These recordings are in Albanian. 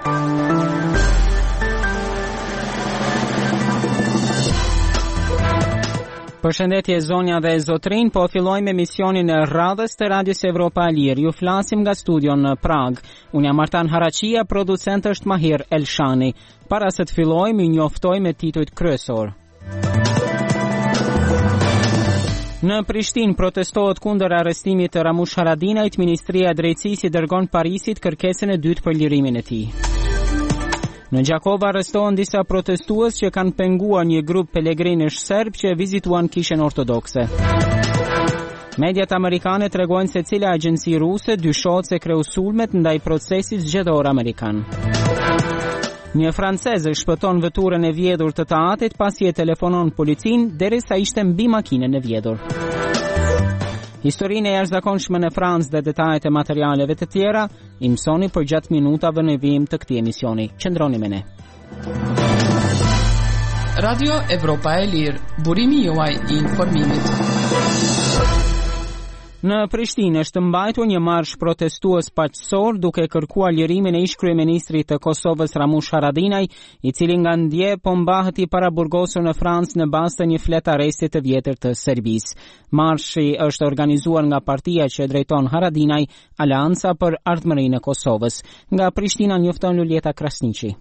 Përshëndetje zonja dhe zotrin, po fillojmë emisionin e radhës të Radios Evropa e Lirë. Ju flasim nga studion në Prag. Unë jam Artan Haraqia, producent është Mahir Elshani. Para se të fillojmë, ju njoftoj me titujt kryesor. Në Prishtinë protestohet kundër arrestimit të Ramush Haradinajt, Ministria e Drejtësisë i dërgon Parisit kërkesën e dytë për lirimin e tij. Në Gjakova arrestohen disa protestues që kanë penguar një grup pelegrinësh serb që vizituan kishën ortodokse. Mediat amerikane tregojnë se cila agjenci ruse dyshohet se kreu sulmet ndaj procesit zgjedhor amerikan. Një franceze shpëton veturën e vjedhur të Taatit pasi e telefonon policinë derisa ishte mbi makinën e vjedhur. Historinë e jashtëzakonshme në Francë dhe detajet e materialeve të tjera i mësoni për gjatë minutave në vijim të këtij emisioni. Qëndroni me ne. Radio Evropa e Lirë, burimi juaj i informimit. Në Prishtinë është mbajtur një marsh protestues paqësor duke kërkuar lirimin e ish-kryeministrit të Kosovës Ramush Haradinaj, i cili nga ndje po mbahet i paraburgosur në Francë në bazë të një flet arresti të vjetër të Serbisë. Marshi është organizuar nga partia që drejton Haradinaj, Aleanca për Ardhmërinë e Kosovës. Nga Prishtina njofton Luljeta Krasniqi.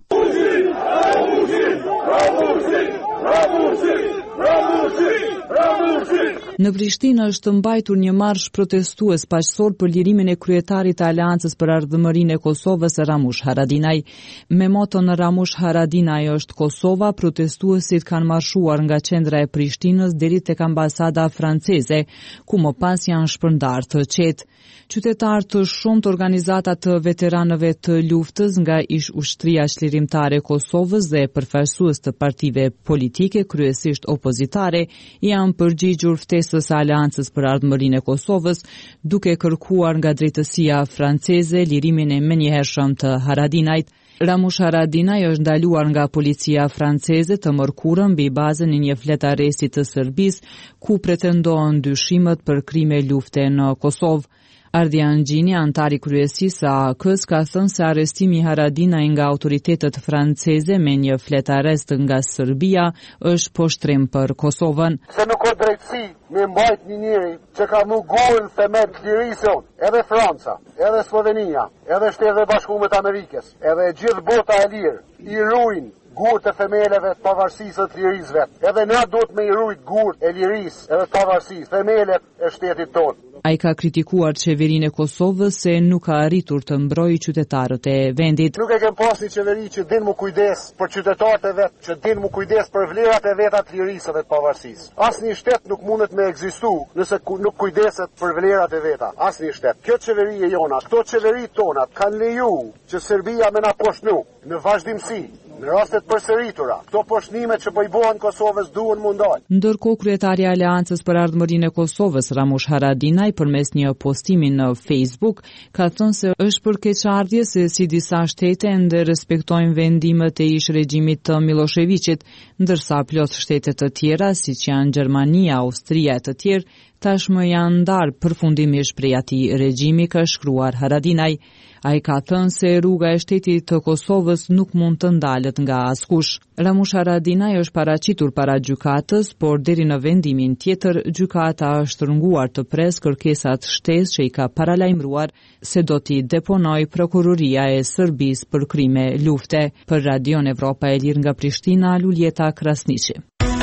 Në Prishtinë është mbajtur një marsh protestues paqësor për lirimin e kryetarit të Aleancës për Ardhmërinë e Kosovës, Ramush Haradinaj. Me moton Ramush Haradinaj është Kosova, protestuesit kanë marshuar nga qendra e Prishtinës deri tek ambasada franceze, ku më pas janë shpërndar të qetë. Qytetarë të shumët organizata të veteranëve të luftës nga ish-ushtria çlirimtare e Kosovës dhe përfaqësues të partive politike, kryesisht opozitare, janë përgjigjur ftesës së Aleancës për Ardhmërinë e Kosovës, duke kërkuar nga drejtësia franceze lirimin e menjëhershëm të Haradinajt. Ramush Haradinaj është ndaluar nga policia franceze të mërkurën mbi bazën e një flet arresti të Serbisë, ku pretendohen dyshimet për krime lufte në Kosovë. Ardian Gjini, antari kryesisë së AK-s, ka thënë se arrestimi i Haradinaj nga autoritetet franceze me një flet arrest nga Serbia është poshtrim për Kosovën. Se nuk ka drejtësi me mbajt një njeri që ka munguar themel të lirisë, edhe Franca, edhe Slovenia, edhe Shtetet e Bashkuara të Amerikës, edhe gjithë bota e lirë, i ruajnë gurt e themeleve të pavarësisë të lirisë vetë. Edhe na duhet me i ruajt gurt e lirisë edhe të pavarësisë, themelet e shtetit tonë. Ai ka kritikuar qeverinë e Kosovës se nuk ka arritur të mbrojë qytetarët e vendit. Nuk e kem pas një qeveri që din mu kujdes për qytetarët e vet, që din mu kujdes për vlerat e veta të lirisë dhe të pavarësisë. Asnjë shtet nuk mundet me ekzistu nëse nuk kujdeset për vlerat e veta. Asnjë shtet. Kjo qeveri e jona, këto qeveri tona kanë leju që Serbia me na poshnu në vazhdimsi. Në rastet përsëritura, këto poshtnime që po i bëhen Kosovës duhen mundal. Ndërkohë kryetari i Aleancës për Ardhmërinë e Kosovës, Ramush Haradinaj, përmes një postimi në Facebook, ka thënë se është për keqardhje se si disa shtete ende respektojnë vendimet e ish regjimit të Miloševićit, ndërsa plot shtete të tjera, siç janë Gjermania, Austria e të tjerë, tashmë janë ndarë përfundimisht prej atij regjimi, ka shkruar Haradinaj. Ai ka thënë se rruga e shtetit të Kosovës nuk mund të ndalet nga askush. Ramush Haradinaj është paraqitur para gjykatës, por deri në vendimin tjetër, gjykata është rënguar të pres kërkesat shtesë që i ka paralajmëruar se do t'i deponojë prokuroria e Serbisë për krime lufte. Për Radion Evropa e Lirë nga Prishtina, Luljeta Krasniqi.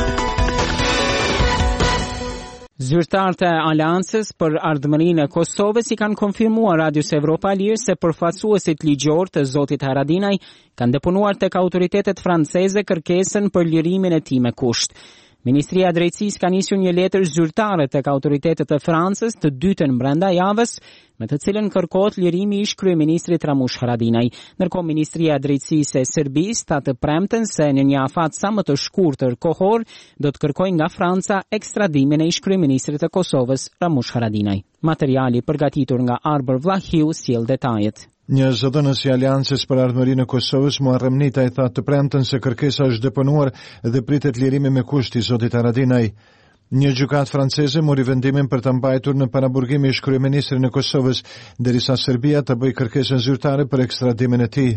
Zyrtarët e Aleancës për Ardhmërinë e Kosovës i kanë konfirmuar Radios Evropa e Lirë se përfaqësuesit ligjor të zotit Haradinaj kanë deponuar tek autoritetet franceze kërkesën për lirimin e tij me kusht. Ministria e Drejtësisë ka nisur një letër zyrtare tek autoritetet e Francës të dytën brenda javës, me të cilën kërkohet lirimi i ish-kryeministrit Ramush Haradinaj. Ndërkohë Ministria e Drejtësisë e Serbisë ta të premten se në një afat sa më të shkurtër kohor do të kërkojë nga Franca ekstradimin e ish-kryeministrit të Kosovës Ramush Haradinaj. Materiali përgatitur nga Arbër Vlahiu sjell detajet. Një zëdhënës i Aleancës për Ardhmërinë e Kosovës, Muharrem Nita, i tha të premten se kërkesa është deponuar dhe pritet lirimi me kusht i zotit Haradinaj. Një gjykatë franceze mori vendimin për të mbajtur në paraburgim ish-kryeministrin e Kosovës, derisa Serbia të bëjë kërkesën zyrtare për ekstradimin e tij.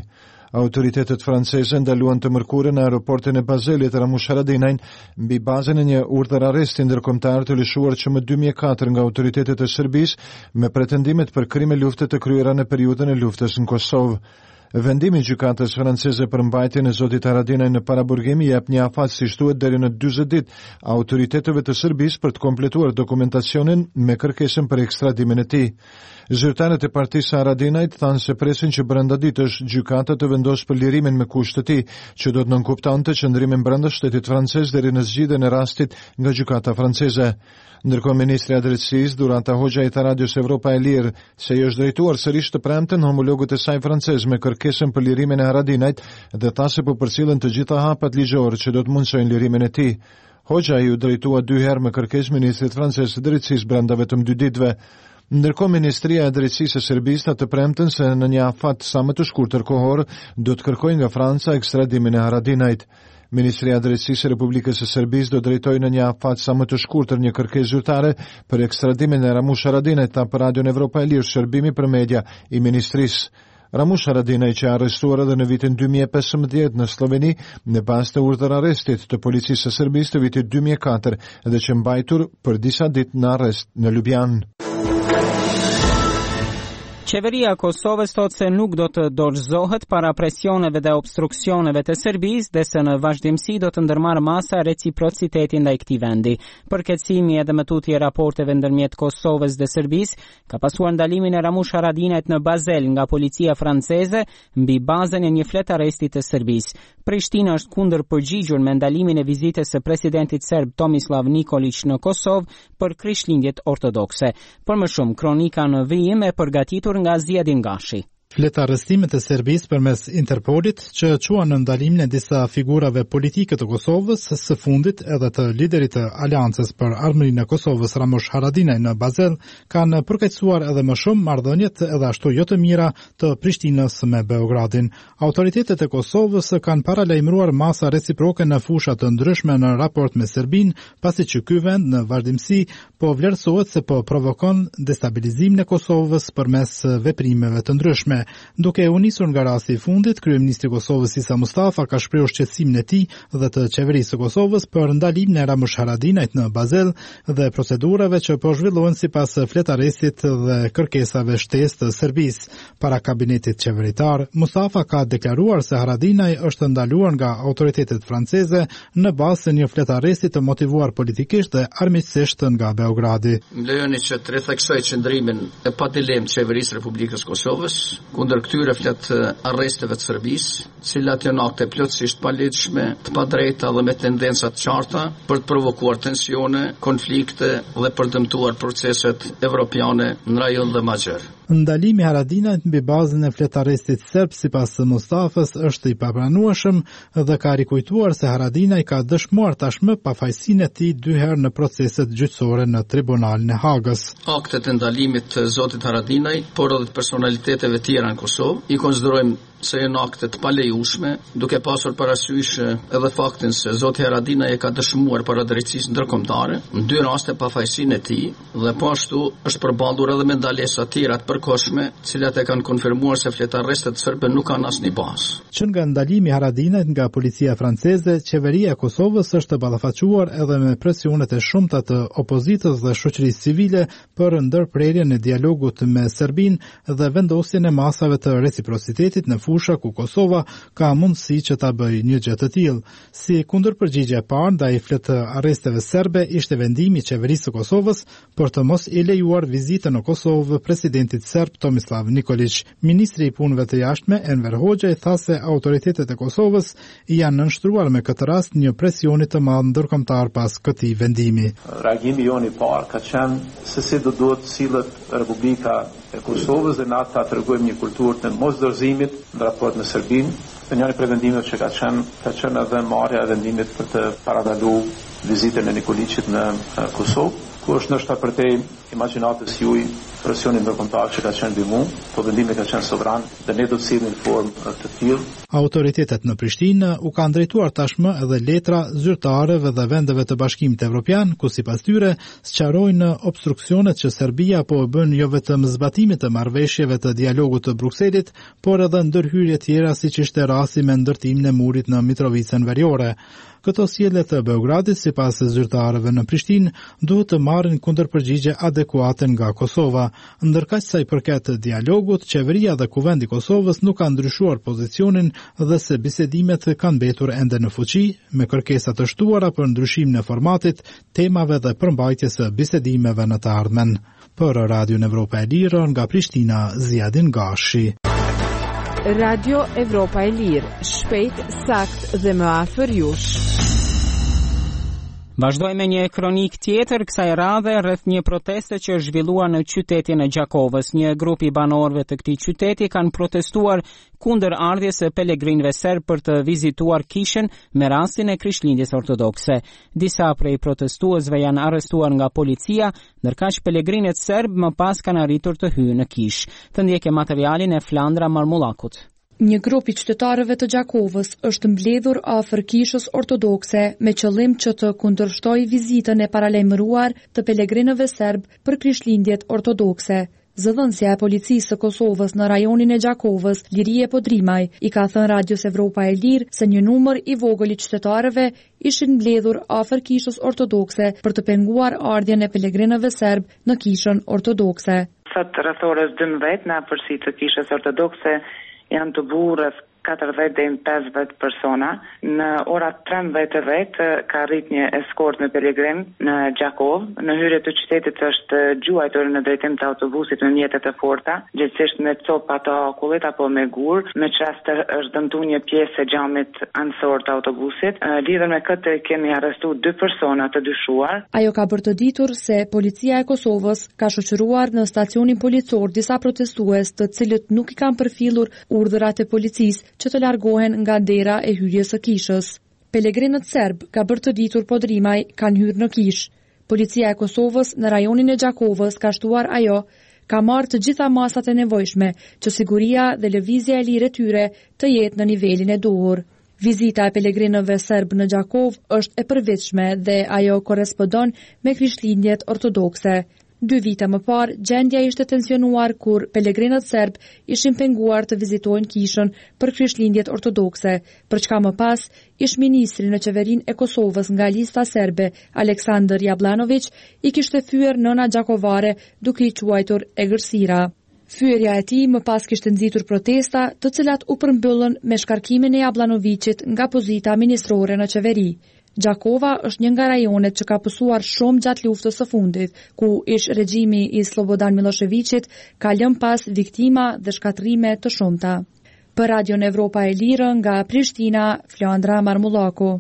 Autoritetet franceze ndaluan të mërkurën në aeroportin e Bazelit Ramush Haradinajn mbi bazën e një urdhër arresti ndërkombëtar të lëshuar që më 2004 nga autoritetet e Serbisë me pretendimet për krime lufte të kryera në periudhën e luftës në Kosovë. Vendimi i gjykatës franceze për mbajtjen e zotit Haradinaj në paraburgim jep një afat si shtuhet deri në 40 ditë autoriteteve të Serbisë për të kompletuar dokumentacionin me kërkesën për ekstradimin e tij. Zyrtarët e partisë Haradinajt thanë se presin që brenda ditësh gjykata të vendosë për lirimin me kusht të tij, që do të nënkuptonte qëndrimin brenda shtetit francez deri në zgjidhjen e rastit nga gjykata franceze. Ndërkohë ministri i drejtësisë Durata Hoxha i tha Radios Evropa e Lirë se i është drejtuar sërish të premten homologët e saj francez me kërkesën për lirimin e Haradinajt dhe tha se po përcillen të gjitha hapat ligjore që do të mundsojnë lirimin e tij. Hoxha i u drejtua 2 herë me kërkesë ministrit francez të drejtësisë brenda vetëm 2 ditëve. Ndërkohë Ministria e Drejtësisë e Serbisë të premten se në një afat sa më të shkurtër kohor do të kërkojë nga Franca ekstradimin e Haradinajt. Ministria e Drejtësisë e Republikës së Serbisë do drejtojë në një afat sa më të shkurtër një kërkesë zyrtare për ekstradimin e Ramush Haradinajt, tha për Radion Evropa e Lirë shërbimi për media i ministrisë. Ramush Haradinaj që arrestuar edhe në vitin 2015 në Sloveni në bazë të urdhër arrestit të policisë së Serbisë të vitit 2004 dhe që mbajtur për disa ditë në arrest në Ljubljanë. Qeveria e Kosovës thotë se nuk do të dorëzohet para presioneve dhe obstruksioneve të Serbisë dhe se në vazhdimsi do të ndërmarrë masa reciprociteti ndaj këtij vendi. Përkeqësimi edhe më tutje raporteve ndërmjet Kosovës dhe Serbisë ka pasuar ndalimin e Ramush Haradinajt në Bazel nga policia franceze mbi bazën e një flet arresti të Serbisë. Prishtina është kundër përgjigjur me ndalimin e vizitës së presidentit serb Tomislav Nikolić në Kosovë për Krishtlindjet ortodokse. Për më shumë, kronika në vijim e përgatitur nga Ziadin Gashi. Flet arrestimet e Serbisë përmes Interpolit që quan në ndalimin e disa figurave politike të Kosovës, së fundit edhe të liderit të Aleancës për Armërinë e Kosovës Ramush Haradinaj në Bazel, kanë përkeqësuar edhe më shumë marrëdhëniet edhe ashtu jo të mira të Prishtinës me Beogradin. Autoritetet e Kosovës kanë paralajmëruar masa reciproke në fusha të ndryshme në raport me Serbinë, pasi që ky vend në vazhdimsi po vlerësohet se po provokon destabilizimin e Kosovës përmes veprimeve të ndryshme. Duke u nisur nga rasti i fundit, kryeministri i Kosovës Isa Mustafa ka shprehur shqetësimin e tij dhe të qeverisë së Kosovës për ndalimin e Ramush Haradinajt në Bazel dhe procedurave që po zhvillohen sipas fletarësit dhe kërkesave shtesë të Serbisë. Para kabinetit qeveritar, Mustafa ka deklaruar se Haradinaj është ndaluar nga autoritetet franceze në bazë të një fletarësi të motivuar politikisht dhe armiqësisht nga Beogradi. Më lejoni që të ritheksoj qëndrimin e padilemt të qeverisë Republikës Kosovës kundër këtyre flet arresteve të Serbisë, cilat janë akte plotësisht paligjshme, të padrejta dhe me tendenca të qarta për të provokuar tensione, konflikte dhe për dëmtuar proceset evropiane në rajon dhe më gjerë. Ndalimi Haradinajt mbi bazën e fletarrestit serb sipas Mustafës është i papranueshëm dhe ka rikujtuar se Haradinaj ka dëshmuar tashmë pafajësinë e tij 2 herë në proceset gjyqësore në tribunalin e Hagës. Aktet e ndalimit të zotit Haradinaj, por edhe të personaliteteve tjera në Kosovë, i konsiderojmë se janë akte të palejueshme, duke pasur parasysh edhe faktin se zoti Haradinaj e ka dëshmuar para drejtësisë ndërkombëtare në 2 raste pafajësinë e tij dhe po ashtu është përballur edhe me ndalesa të tjera të përkohshme, të cilat e kanë konfirmuar se fletarrestet serbe nuk kanë asnjë bazë. Që nga ndalimi Haradinajt nga policia franceze, qeveria e Kosovës është ballafaquar edhe me presionet e shumta të opozitës dhe shoqërisë civile për ndërprerjen e dialogut me Serbinë dhe vendosjen e masave të reciprocitetit në fusha ku Kosova ka mundësi që ta bëjë një gjë të tillë. Si kundërpërgjigje e parë ndaj flet arresteve serbe ishte vendimi i qeverisë së Kosovës për të mos i lejuar vizitën në Kosovë presidentit serb Tomislav Nikolić. Ministri i punëve të jashtme Enver Hoxha i tha se autoritetet e Kosovës janë nënshtruar me këtë rast një presioni të madh ndërkombëtar pas këtij vendimi. Reagimi jon i parë ka qenë se si do duhet sillet Republika e Kosovës dhe na ta tregojmë një kulturë të mosdorëzimit në raport me Serbinë. Dhe njëri prej vendimeve që ka qenë edhe marrja e vendimit për të paradaluar vizitën e Nikolićit në Kosovë, ku është ndoshta për te imagjinatës juaj, presionin ndërkombëtar që ka qenë mbi mua, po vendimi ka qenë sovran dhe ne do të sillim në formë të tillë. Autoritetet në Prishtinë u kanë drejtuar tashmë edhe letra zyrtarëve dhe vendeve të Bashkimit Evropian, ku sipas tyre sqarojnë obstruksionet që Serbia po bën jo vetëm zbatimit të marrëveshjeve të dialogut të Brukselit, por edhe ndërhyrje tjera siç ishte rasti me ndërtimin e murit në Mitrovicën Veriore. Këto sjellje të Beogradit, sipas zyrtarëve në Prishtinë, duhet të marrin kundërpërgjigje adekuate nga Kosova. Ndërkaq sa i përket dialogut, qeveria dhe kuvendi i Kosovës nuk kanë ndryshuar pozicionin dhe se bisedimet kanë mbetur ende në fuqi, me kërkesa të shtuara për ndryshim në formatit, temave dhe përmbajtjes së bisedimeve në të ardhmen. Për Radio Evropa e Lirë nga Prishtina, Ziadin Gashi. Radio Evropa e Lirë, shpejt, sakt dhe më afër jush. Vazhdojmë me një kronik tjetër kësaj radhe rreth një proteste që zhvillua në qytetin e Gjakovës. Një grup i banorëve të këtij qyteti kanë protestuar kundër ardhjes së pelegrinëve serb për të vizituar kishën me rastin e Krishtlindjes ortodokse. Disa prej protestuesve janë arrestuar nga policia, ndërkaq pelegrinët serb më pas kanë arritur të hyjnë në kishë. Të ndjekë materialin e Flandra Marmullakut. Një grup i qytetarëve të Gjakovës është mbledhur afër kishës ortodokse me qëllim që të kundërshtojë vizitën e paralajmëruar të pelegrinëve serb për Krishtlindjet ortodokse. Zëdhënësja e policisë së Kosovës në rajonin e Gjakovës, Lirije Podrimaj, i ka thënë Radios Evropa e Lirë se një numër i vogël i qytetarëve ishin mbledhur afër kishës ortodokse për të penguar ardhjen e pelegrinëve serb në kishën ortodokse. Sot rreth orës 12 në afërsi të kishës ortodokse janë të burrë 40 deri në 50 persona. Në orat 13:10 ka arrit një eskort me pelegrin në Gjakov. Në hyrje të qytetit është gjuajtur në drejtim të autobusit me mjetet e forta, gjithsesi me copa të akullit apo me gur. Me çast është dëmtuar një pjesë e xhamit ansor të autobusit. Lidhur me këtë kemi arrestuar 2 persona të dyshuar. Ajo ka bërë të ditur se policia e Kosovës ka shoqëruar në stacionin policor disa protestues të cilët nuk i kanë përfillur urdhërat e policisë që të largohen nga dera e hyrjes së kishës. Pelegrinët serb, ka bërë të ditur Podrimaj, kanë hyrë në kishë. Policia e Kosovës në rajonin e Gjakovës ka shtuar ajo, ka marrë të gjitha masat e nevojshme që siguria dhe lëvizja e lirë e tyre të jetë në nivelin e duhur. Vizita e pelegrinëve serb në Gjakov është e përvetshme dhe ajo korrespondon me Krishtlindjet ortodokse. 2 vite më parë, gjendja ishte tensionuar kur pelegrinët serb ishin penguar të vizitojnë kishën për Krishtlindjet ortodokse, për çka më pas ish-ministri në qeverinë e Kosovës nga lista serbe, Aleksandar Jablanović, i kishte fyer nëna gjakovare duke i quajtur egërsira. Fyerja e tij më pas kishte nxitur protesta, të cilat u përmbyllën me shkarkimin e Jablanovićit nga pozita ministrore në qeveri. Gjakova është një nga rajonet që ka pësuar shumë gjatë luftës së fundit, ku ish regjimi i Slobodan Miloševićit ka lënë pas viktima dhe shkatrime të shumta. Për Radion Evropa e Lirë nga Prishtina, Flandra Marmullaku.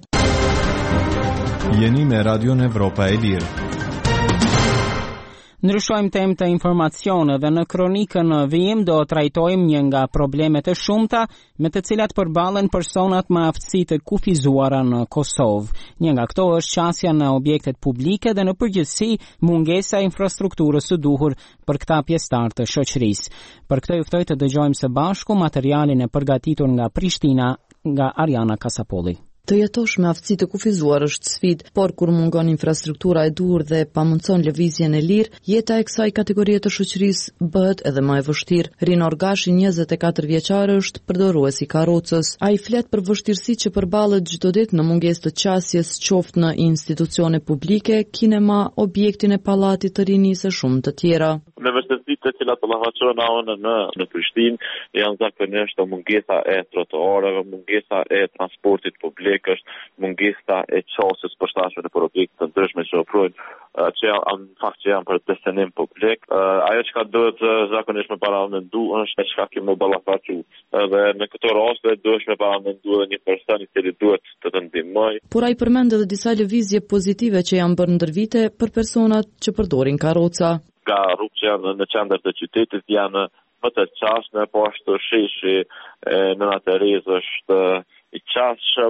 Jeni me Radion Evropa e Lirë. Ndryshojmë temë të informacioneve. Në kronikën në vijim do trajtojmë një nga problemet e shumta me të cilat përballen personat me aftësi të kufizuara në Kosovë. Një nga këto është qasja në objektet publike dhe në përgjithësi mungesa e infrastrukturës së duhur për këta pjesëtar të shoqërisë. Për këtë ju ftoj të dëgjojmë së bashku materialin e përgatitur nga Prishtina nga Ariana Kasapolli. Të jetosh me aftësi të kufizuar është sfidë, por kur mungon infrastruktura e duhur dhe pamundson lëvizjen e lirë, jeta e kësaj kategorie të shoqërisë bëhet edhe më e vështirë. Rinor Gashi, 24 vjeçar, është përdorues i karrocës. Ai flet për vështirësitë që përballet çdo ditë në mungesë të qasjes, qoftë në institucione publike, kinema, objektin e pallatit të rinisë e shumë të tjera. Me vështirësitë të cilat pëllahaqohen në Prishtinë janë zakonisht mungesa e trotuareve, mungesa e transportit publik, është mungesa e qasjes përshtatshme për objekte të ndryshme që ofrojnë që janë për destinim publik. Ajo që ka duhet zakonisht me paramendu është çka kemi ballafaqu. Dhe në këtë rast duhet me paramendu edhe një person i cili duhet të ndihmojë. Por ai përmend edhe disa lëvizje pozitive që janë bërë ndër vite për personat që përdorin karroca. Ka rrugë që janë në qendër të qytetit janë më të qasshme, po ashtu sheshi Nëna Terezë është i qasshëm.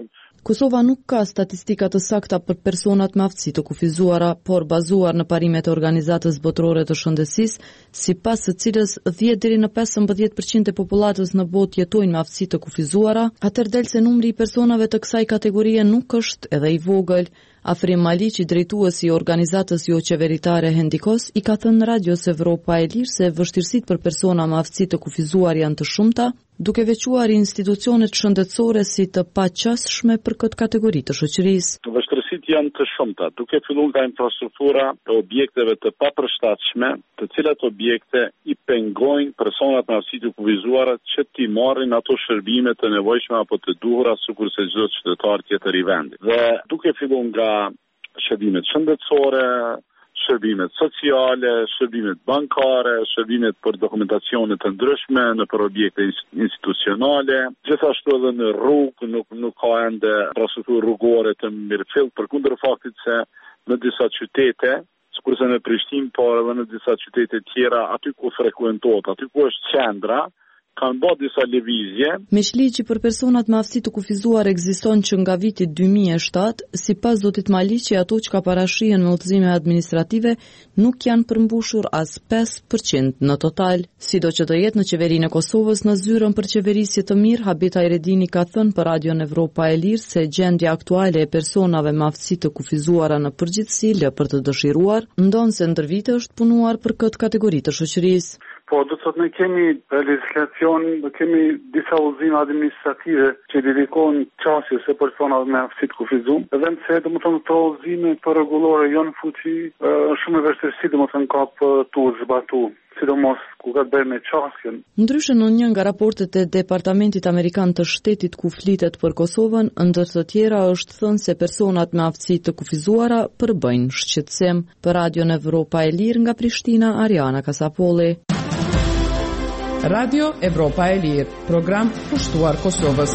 Kosova nuk ka statistika të sakta për personat me aftësi të kufizuara, por bazuar në parimet e Organizatës Botërore të Shëndetësisë, sipas së cilës 10 deri në 15% e popullatës në botë jetojnë me aftësi të kufizuara, atëherë del se numri i personave të kësaj kategorie nuk është edhe i vogël. Afrim Maliqi, drejtuesi i organizatës jo qeveritare Hendikos, i ka thënë Radios Evropa e Lirë se vështirësitë për persona me aftësi të kufizuar janë të shumta, duke veçuar institucionet shëndetësore si të paqasshme për këtë kategori të shoqërisë. Vështirësitë janë të shumta, duke filluar nga infrastruktura e objekteve të papërshtatshme, të cilat objekte i pengojnë personat me aftësi të kufizuara që t'i marrin ato shërbime të nevojshme apo të duhura sikurse çdo qytetar tjetër i vendit. Dhe duke filluar nga shërbimet shëndetësore, shërbimet sociale, shërbimet bankare, shërbimet për dokumentacione të ndryshme në për objekte institucionale, gjithashtu edhe në rrugë nuk ka ende infrastrukturë rrugore të mirëfillt, përkundër faktit se në disa qytete, sikurse në Prishtinë, por edhe në disa qytete tjera, aty ku frekuentohet, aty ku është qendra, kanë bërë disa lëvizje. Meqligji për personat me aftësi të kufizuar ekziston që nga viti 2007, sipas zotit Maliqi, ato që ka parashihen me udhëzime administrative nuk janë përmbushur as 5% në total. Sido që të jetë në qeverinë e Kosovës, në zyrën për qeverisje të mirë, Habita Iredini ka thënë për Radion Evropa e Lirë se gjendja aktuale e personave me aftësi të kufizuara në përgjithësi lë për të dëshiruar, ndonse ndër vite është punuar për këtë kategori të shoqërisë. Po, do të thotë ne kemi legislacion, kemi disa udhëzime administrative që dedikohen qasjes së personave me aftësi të kufizuar, edhe pse domethënë këto udhëzime rregullore janë fuqi, shumë e vështirësi domethënë ka për tu zbatu, sidomos ku ka të bëjë me qasjen. Ndryshe në një nga raportet e Departamentit Amerikan të Shtetit ku flitet për Kosovën, ndër të tjera është thënë se personat me aftësi të kufizuara përbëjnë shqetësim. Për Radion Evropa e Lirë nga Prishtina, Ariana Kasapolli. Radio Evropa e Lirë, program pushtuar Kosovës.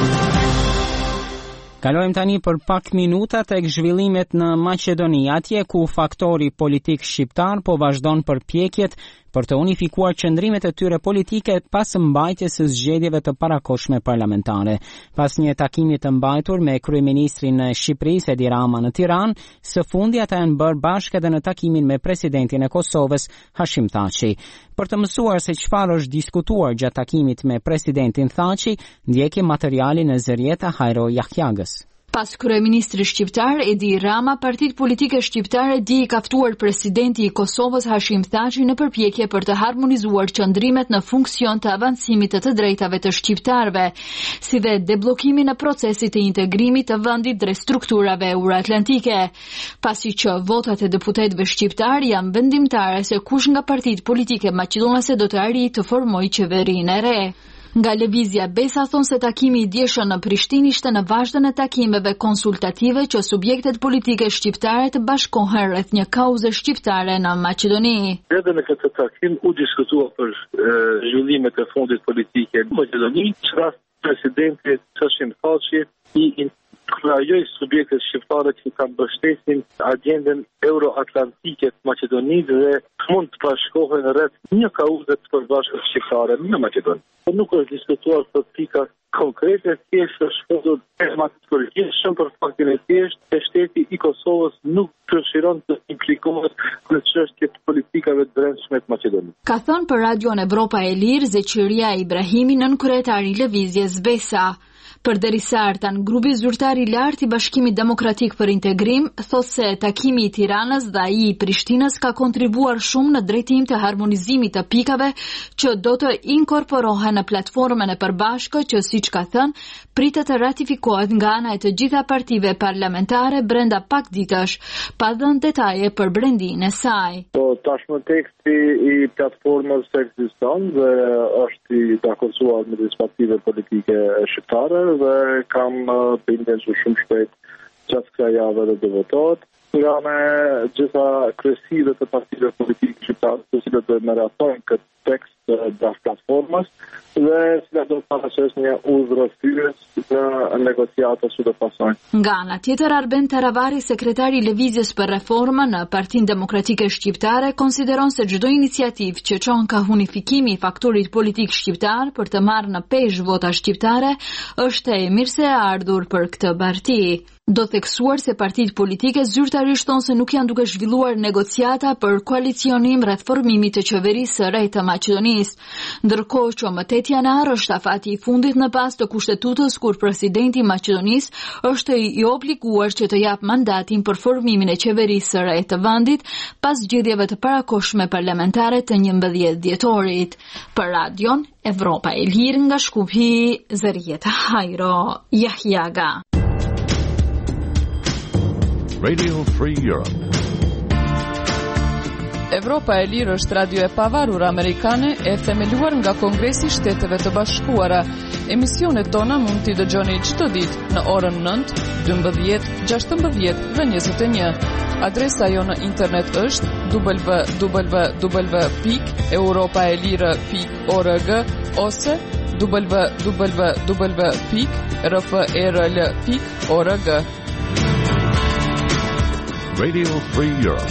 Kalojmë tani për pak minuta tek zhvillimet në Maqedoni, atje ku faktori politik shqiptar po vazhdon përpjekjet për të unifikuar qëndrimet e tyre politike pas mbajtjes së zgjedhjeve të parakohshme parlamentare. Pas një takimi të mbajtur me kryeministrin e Shqipërisë Edi Rama në Tiranë, së fundi ata janë bërë bashkë edhe në takimin me presidentin e Kosovës Hashim Thaçi. Për të mësuar se çfarë është diskutuar gjatë takimit me presidentin Thaçi, ndjekim materialin e Zërieta Hajro Jahjagës. Pas kryeministri shqiptar Edi Rama, partitë politike shqiptare di i ka ftuar presidenti i Kosovës Hashim Thaçi në përpjekje për të harmonizuar qëndrimet në funksion të avancimit të drejtave të shqiptarëve, si dhe deblokimin e procesit të integrimit të vendit drejt strukturave euroatlantike. Pasi që votat e deputetëve shqiptar janë vendimtare se kush nga partitë politike maqedonase do të arrijë të formojë qeverinë e re. Nga lëvizja Besa thonë se takimi i dieshëm në Prishtinë ishte në vazhdën e takimeve konsultative që subjektet politike shqiptare të bashkohen rreth një kauze shqiptare në Maqedoni. Edhe në këtë takim u diskutua për zhvillimet e fondit politike në Maqedoni, çfarë presidenti Hashim Thaçi i krajoj subjektet shqiptare që kanë mbështesin agendën euroatlantike të Maqedonisë dhe mund të bashkohen rreth një kauze të përbashkët shqiptare në Maqedoni. Po nuk është diskutuar për pika konkrete, thjesht është shpëtur tematik përgjithshëm për faktin e thjeshtë se shteti i Kosovës nuk dëshiron të implikohet në çështjet politikave të brendshme të Maqedonisë. Ka thënë për Radion Evropa e Lirë Zeqiria Ibrahimi, nënkryetari i lëvizjes Besa. Përderisa artan, grupi zyrtar i lartë i Bashkimit Demokratik për Integrim thotë se takimi i Tiranës dhe ai i Prishtinës ka kontribuar shumë në drejtim të harmonizimit të pikave që do të inkorporohen në platformën e përbashkët që, siç ka thënë, pritet të ratifikohet nga ana e të gjitha partive parlamentare brenda pak ditësh, pa dhënë detaje për brendinë e saj. Tashmë teksti i platformës ekziston dhe është i dakorcuar me disa partive politike shqiptare dhe kam bindjen që shumë shpejt gjatë kësaj jave dhe do votohet. Nga me gjitha kryesive të partive politike shqiptare, të cilët do të meratojnë këtë tekst draft platformës dhe do të thotë që është një udhëheqës në negociata që do pasojnë. Nga ana tjetër, Arben Taravari, sekretari i Lëvizjes për Reformë në Partinë Demokratike Shqiptare, konsideron se çdo iniciativë që çon ka unifikimi i faktorit politik shqiptar për të marrë në peshë vota shqiptare është e mirëse e ardhur për këtë parti. Do theksuar se partitë politike zyrtarisht thonë se nuk janë duke zhvilluar negociata për koalicionim rreth formimit të qeverisë së re të Maqedonisë, ndërkohë që më 8 janar është afati i fundit në pas të kushtetutës kur presidenti i Maqedonisë është i obliguar që të jap mandatin për formimin e qeverisë së re të vendit pas zgjedhjeve të parakohshme parlamentare të 11 dhjetorit. Për Radion Evropa e Lirë nga Shkupi, Zërieta Hajro, Jahjaga. Radio Free Europe. Evropa e Lirë është radio e pavarur amerikane e themeluar nga Kongresi i Shteteve të Bashkuara. Emisionet tona mund t'i dëgjoni çdo ditë në orën 9, 12, 16 dhe 21. Adresa jonë në internet është www.europaelire.org ose www.rfrl.org. Radio Free Europe.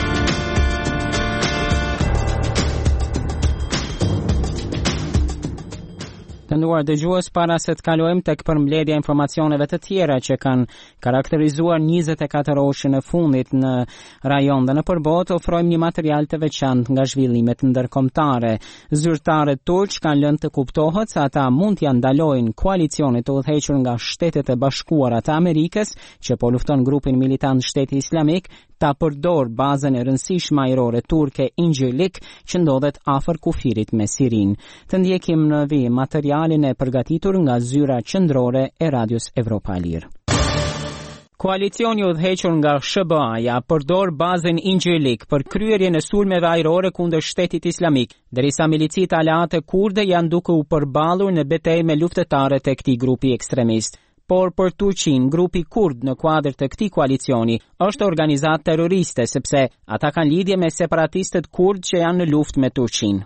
Të nduar dëgjues, para se të kalojmë tek përmbledhja e informacioneve të tjera që kanë karakterizuar 24 orëshin e fundit në rajon dhe në përbot, ofrojmë një material të veçantë nga zhvillimet ndërkombëtare. Zyrtarët turq kanë lënë të kuptohet se ata mund t'ia ndalojnë koalicionit të udhëhequr nga Shtetet e Bashkuara të Amerikës, që po lufton grupin militant Shteti Islamik, ta përdor bazën e rëndësishme ajrore turke Incirlik që ndodhet afër kufirit me Sirin. Të ndjekim në vijim materialin e përgatitur nga zyra qendrore e Radios Evropa e Lirë. Koalicioni udhëhequr nga SBA-ja përdor bazën Incirlik për kryerjen e sulmeve ajrore kundër Shtetit Islamik, derisa milicit aleate kurde janë duke u përballur në betejë me luftetarët e këtij grupi ekstremist. Por për Turqin, grupi kurd në kuadër të këtij koalicioni është organizatë terroriste sepse ata kanë lidhje me separatistët kurd që janë në luftë me Turqin.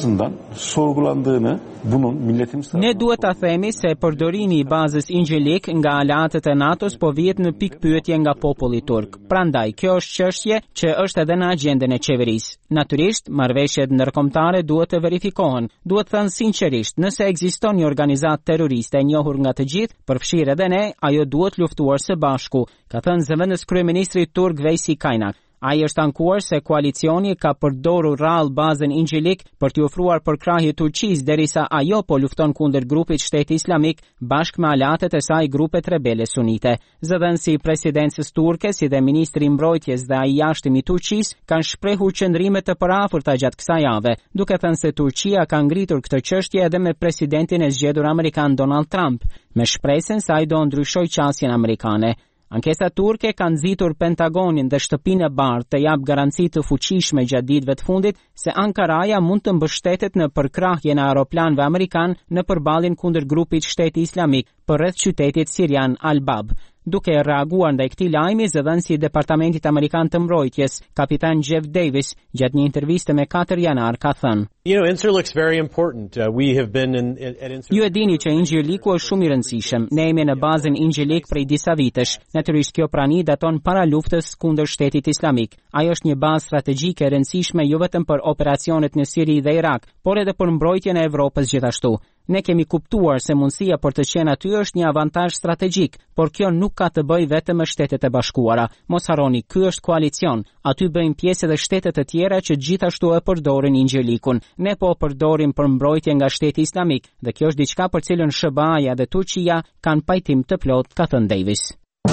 Ne duhet ta themi se përdorimi i bazës Incirlik nga aleatët e NATO-s po vihet në pikpyetje nga populli turk. Prandaj, kjo është çështje që është edhe në agjendën e qeverisë. Natyrisht, marrëveshjet ndërkombëtare duhet të verifikohen. Duhet thënë sinqerisht, nëse ekziston një organizatë terroriste e njohur nga të gjithë, përfshirë edhe ne, ajo duhet luftuar së bashku, ka thënë zëvendës kryeministri turk Vejsi Kajnak. Ai është ankuar se koalicioni ka përdorur rrallë bazën Incirlik për t'i ofruar përkrahje Turqisë derisa ajo po lufton kundër grupit Shteti Islamik bashkë me aleatet e saj grupet rebele sunite. Zëdhënësi i presidencës turke si dhe ministri i mbrojtjes dhe ai i jashtëm i Turqisë kanë shprehur qëndrime të përafërta gjatë kësaj jave, duke thënë se Turqia ka ngritur këtë çështje edhe me presidentin e zgjedhur amerikan Donald Trump, me shpresën se ai do ndryshojë qasjen amerikane. Ankesa turke ka nxitur Pentagonin dhe Shtëpinë e Bardhë të jap garanci të fuqishme gjatë ditëve të fundit se Ankaraja mund të mbështetet në përkrahjen e aeroplanëve amerikan në përballjen kundër grupit Shteti Islamik përreth qytetit sirian Al-Bab. Duke reaguar ndaj këtij lajmi, zëdhënësi i Departamentit Amerikan të Mbrojtjes, kapitan Jeff Davis, gjatë një interviste me 4 janar ka thënë: Incirlik's very important. We have been at Incirlik. Ju e dini që Incirliku është shumë i rëndësishëm. Ne jemi në bazën Incirlik prej disa vitesh. Natyrisht kjo prani daton para luftës kundër Shtetit Islamik. Ajo është një bazë strategjike e rëndësishme jo vetëm për operacionet në Siri dhe Irak, por edhe për mbrojtjen e Evropës gjithashtu. Ne kemi kuptuar se mundësia për të qenë aty është një avantazh strategjik, por kjo nuk ka të bëjë vetëm me Shtetet e Bashkuara. Mos harroni, ky është koalicion. Aty bëjnë pjesë edhe shtete të tjera që gjithashtu e përdorin Incirlikun. Ne po përdorim për mbrojtje nga Shteti Islamik dhe kjo është diçka për cilën SBA-ja dhe Turqia kanë pajtim të plot, ka thënë Davis.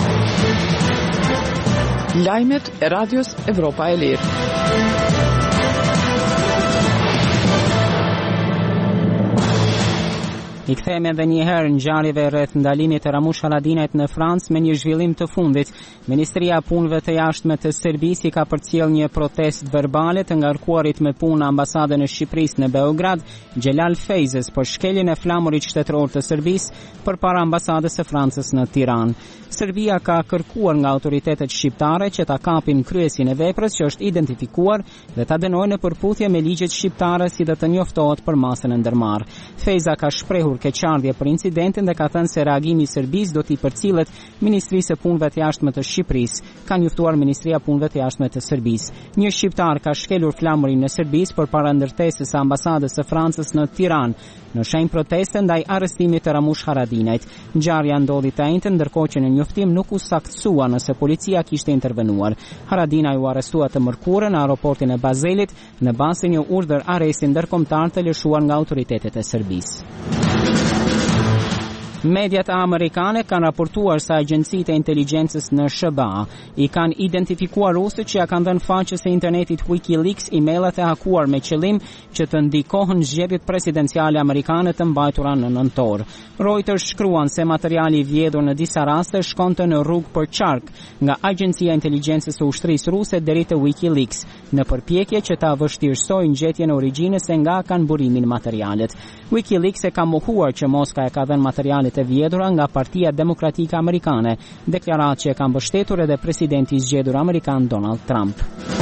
Lajmet e Radios Evropa e Lirë. I kthehemi edhe një herë ngjarjeve rreth ndalimit të Ramush Haradinajt në Francë me një zhvillim të fundit. Ministria e Punëve të Jashtme të Serbisë ka përcjell një protestë verbale të ngarkuarit me punë në ambasadën e Shqipërisë në Beograd, Xhelal Fejzes, për shkeljen e flamurit shtetëror të Serbisë përpara ambasadës së Francës në Tiranë. Serbia ka kërkuar nga autoritetet shqiptare që ta kapin kryesin e veprës që është identifikuar dhe ta dënojnë në përputhje me ligjet shqiptare si dhe të njoftohet për masën e ndërmarrë. Fejza ka shprehur sjellur keqardhje për incidentin dhe ka thënë se reagimi i Serbisë do t'i përcillet Ministrisë së Punëve të Jashtme të Shqipërisë, ka njoftuar Ministria e Punëve të Jashtme të Serbisë. Një shqiptar ka shkelur flamurin në Serbisë përpara ndërtesës së ambasadës së Francës në Tiranë në shenjë proteste ndaj arrestimit të Ramush Haradinajt. Ngjarja ndodhi të njëjtën, ndërkohë që në njoftim nuk u saktsua nëse policia kishte intervenuar. Haradinaj u arrestua të mërkurën në aeroportin e Bazelit në bazë të një urdhër arresti ndërkombëtar të lëshuar nga autoritetet e Serbisë. Mediat amerikane kanë raportuar se agjencitë e inteligjencës në SBA i kanë identifikuar rusët që ja kanë dhënë faqes së internetit WikiLeaks emailët e hakuar me qëllim që të ndikohen zgjedhjet presidenciale amerikane të mbajtura në nëntor. Reuters shkruan se materiali i vjedhur në disa raste shkonte në rrugë për qark nga Agjencia e Inteligjencës së Ushtrisë Ruse deri te WikiLeaks në përpjekje që ta vështirësojë ngjetjen e origjinës se nga kanë burimin materialet. WikiLeaks e ka mohuar që Moska e ka dhënë materialet e vjedhura nga Partia Demokratike Amerikane, deklaratë që e ka mbështetur edhe presidenti i zgjedhur amerikan Donald Trump.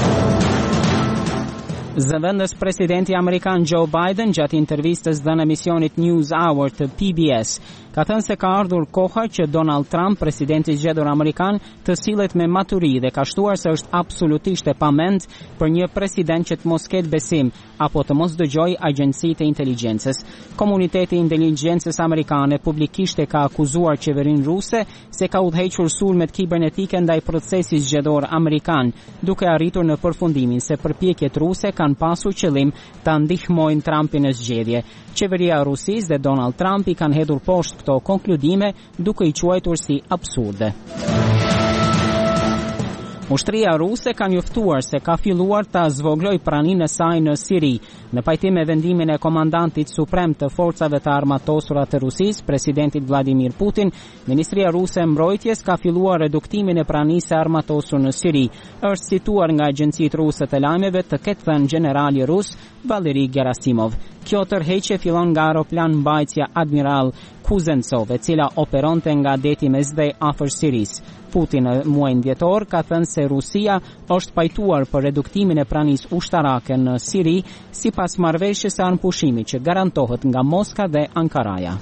Zëvendës presidenti amerikan Joe Biden gjatë intervistës dhënë emisionit News Hour të PBS ka thënë se ka ardhur koha që Donald Trump, presidenti i zgjedhur amerikan, të sillet me maturi dhe ka shtuar se është absolutisht e pamend për një president që të mos ketë besim apo të mos dëgjojë agjencitë e inteligjencës. Komuniteti i inteligjencës amerikane publikisht e ka akuzuar qeverinë ruse se ka udhëhequr sulmet kibernetike ndaj procesit zgjedhor amerikan, duke arritur në përfundimin se përpjekjet ruse kanë pasur qëllim ta ndihmojnë Trumpin në zgjedhje. Qeveria e Rusisë dhe Donald Trump i kanë hedhur poshtë këto konkludime duke i quajtur si absurde. Ushtria ruse ka njoftuar se ka filluar ta zvogloj praninë e saj në Siri, në pajtim me vendimin e komandantit suprem të forcave të armatosura të Rusisë, presidentit Vladimir Putin. Ministria ruse e mbrojtjes ka filluar reduktimin e pranisë së armatosur në Siri. Është cituar nga agjencitë ruse të lajmeve të ketë thënë generali rus Valeri Gerasimov. Kjo tërheqje fillon nga aeroplan mbajtja Admiral Kuznetsov, e cila operonte nga deti Mesdhej afër Sirisë. Putin në muajin dhjetor ka thënë se Rusia është pajtuar për reduktimin e pranisë ushtarake në Siri sipas marrëveshjes së anëpushimit që garantohet nga Moska dhe Ankaraja.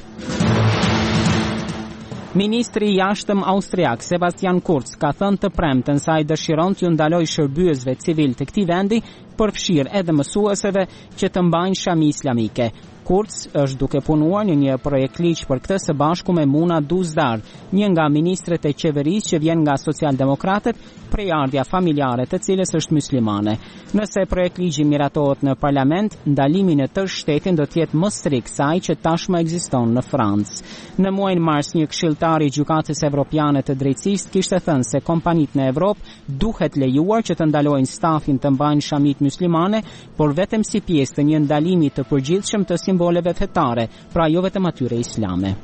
Ministri i jashtëm austriak Sebastian Kurz ka thënë të premten se ai dëshiron t'ju ndalojë shërbyesve civil të këtij vendi, përfshirë edhe mësueseve që të mbajnë shami islamike. Kurz është duke punuar në një projekt ligj për këtë së bashku me Muna Duzdar, një nga ministret e qeverisë që vjen nga socialdemokratët, prejardhja familjare të cilës është muslimane. Nëse projekt ligji miratohet në parlament, ndalimi në tërë shtetin do të jetë më strikt se ai që tashmë ekziston në Francë. Në muajin mars një këshilltar i Gjykatës Evropiane të Drejtësisë kishte thënë se kompanitë në Evropë duhet lejuar që të ndalojnë stafin të mbajnë shamit muslimane, por vetëm si pjesë të një ndalimi të përgjithshëm të simboleve fetare, pra jo vetëm atyre islame.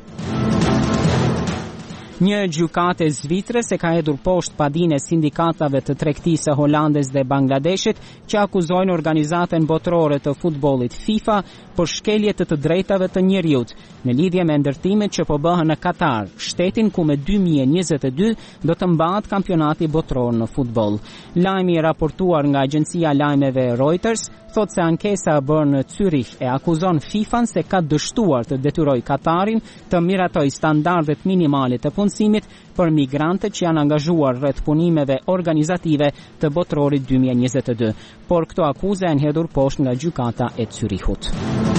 Një gjykate zvitre se ka hedhur poshtë padinë e sindikatave të tregtisë holandes dhe Bangladeshit që akuzojnë organizatën botërore të futbollit FIFA për shkelje të drejtave të njerëzit në lidhje me ndërtimet që po bëhen në Katar, shtetin ku me 2022 do të mbahet kampionati botëror në futboll. Lajmi i raportuar nga agjencia lajmeve Reuters thotë se ankesa e bërë në Zürich e akuzon FIFA-n se ka dështuar të detyrojë Katarin të miratojë standardet minimale të punësimit për migrantët që janë angazhuar rreth punimeve organizative të botërorit 2022, por këto akuze janë hedhur poshtë nga gjykata e Zürichut.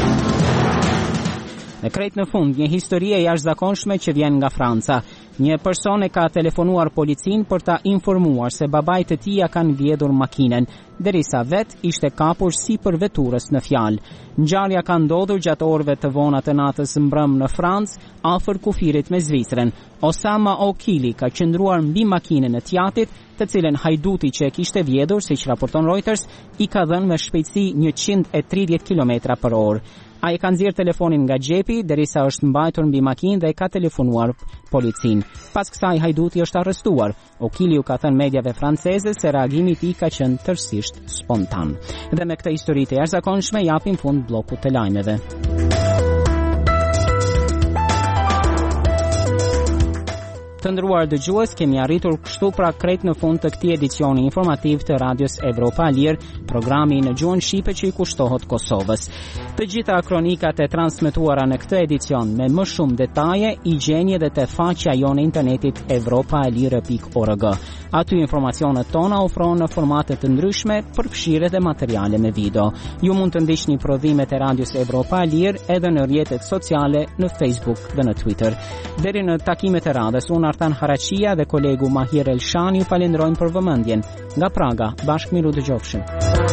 Në krejt në fund, një histori e jashtëzakonshme që vjen nga Franca. Një person e ka telefonuar policin për ta informuar se babait e tij kanë vjedhur makinën, derisa vet ishte kapur sipër veturës në fjalë. Ngjarja ka ndodhur gjatë orëve të vona të natës mbrëm në Francë, afër kufirit me Zvicrën. Osama Okili ka qëndruar mbi makinën e tjatit, të cilën hajduti që e kishte vjedhur, siç raporton Reuters, i ka dhënë me shpejtësi 130 km/h. Ai ka nxjerrë telefonin nga xhepi derisa është mbajtur mbi makinë dhe ka telefonuar policin. Pas kësaj hajduti është arrestuar. Okili u ka thënë mediave franceze se reagimi i tij ka qenë tërësisht spontan. Dhe me këtë histori të jashtëzakonshme japim fund bllokut të lajmeve. Të nderuar dëgjues, kemi arritur kështu pra krejt në fund të këtij edicioni informativ të Radios Evropa Lir, programi në gjuhën shqipe që i kushtohet Kosovës. Të gjitha kronikat e transmetuara në këtë edicion me më shumë detaje i gjeni edhe te faqja jonë e internetit evropaelir.org. Aty informacionet tona ofrohen në formate të ndryshme, përfshirë dhe materiale me video. Ju mund të ndiqni prodhimet e Radios Evropa Lir edhe në rrjetet sociale në Facebook dhe në Twitter. Deri në takimet e radhës, unë Artan Haraqia dhe kolegu Mahir Elshani ju falenderojmë për vëmendjen. Nga Praga, bashkë miru dëgjofshim.